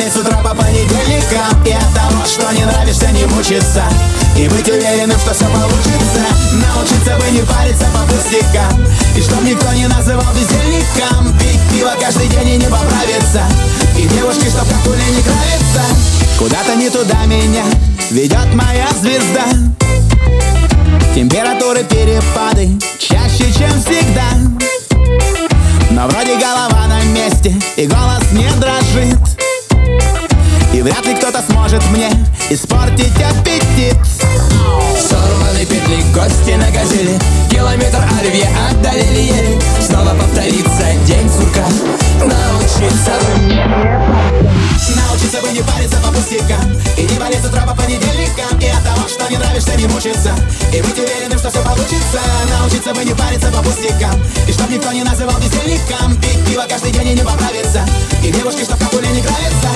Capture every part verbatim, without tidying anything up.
болеть с утра по понедельникам, и от того, что не нравишься, не мучиться, и быть уверенным, что все получится. Научиться бы не париться по пустякам, и чтоб никто не называл бездельником. Пить пиво каждый день и не поправиться, и девушки, чтоб как пули не нравится. Куда-то не туда меня ведет моя звезда. Температуры перепады чаще, чем всегда, но вроде голова на месте и голос не дрожит, и вряд ли кто-то сможет мне испортить аппетит. Сорваны петли, гости на газели, километр оливье отдалили еле. Снова повторится день сурка. Научиться бы мне Научиться бы не париться по пустякам, и не болеть с утра по понедельникам, и от того, что не нравишься, не мучиться, и быть уверенным, что все получится. Научиться бы не париться по пустякам, и чтоб никто не называл бездельником. Пить пиво каждый день и не поправиться, и девушки, чтоб как пули не нравится.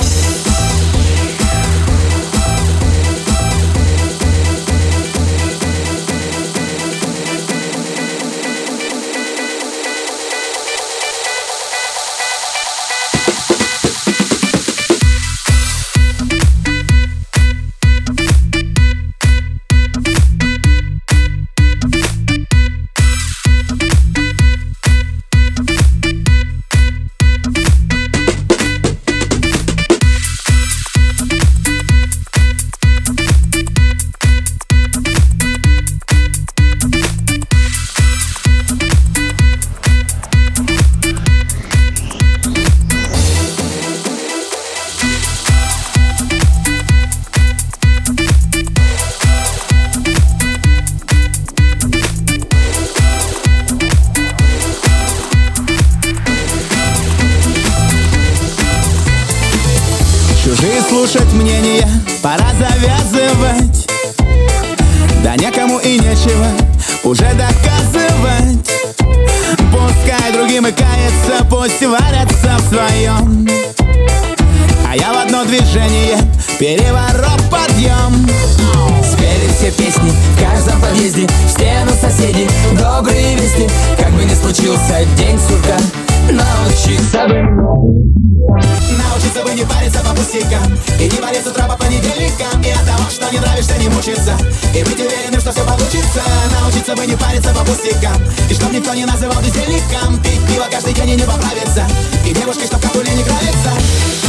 Чужие слушать мнения пора завязывать, да некому и нечего уже доказывать. Пускай другим и кается, пусть варятся в своем, а я в одно движение переворот подъем. Спели все песни в каждом подъезде, в стену соседей добрые вести. Как бы ни случился день сурка, научиться бы Научиться бы не париться по пустякам, и не болеть с утра по понедельникам, и от того, что не нравишься, не мучиться, и быть уверенным, что все получится. Научиться бы не париться по пустякам, и чтоб никто не называл бездельником. Пить пиво каждый день и не поправиться, и девушки, чтоб как пули не нравится.